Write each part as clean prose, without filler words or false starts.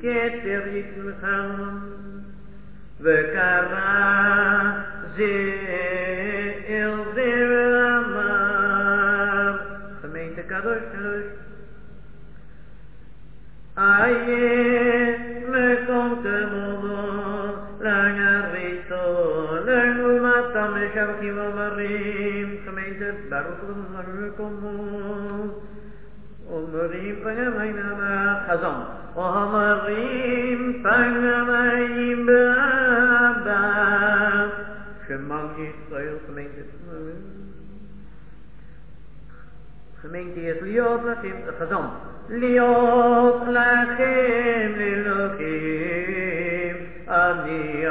כתר יתמכם וקרא זה אל זה ואמר gemeente kadosh kadosh aye me kontemono langarito lengumatam shavkim amarim gemeente baruch lekomo אומרים פגמיים החזון אומרים פגמיים באבא שמם ישראל gemeente is להיות לכם החזון להיות לכם אלוקים אני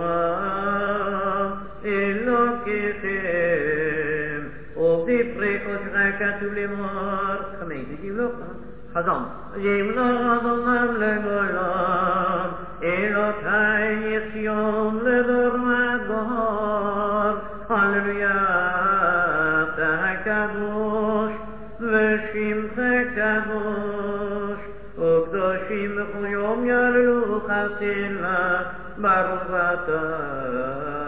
אלוקיכם ובדברי קודשך כתוב לאמור gemeente ימלוך חזון ימלוך אדונם לגולם אלוקי יציון לדור ודור הללויה אתה הקדוש ושמך קדוש וקדושים בכל יום יעלו חסין לך ברוך אתה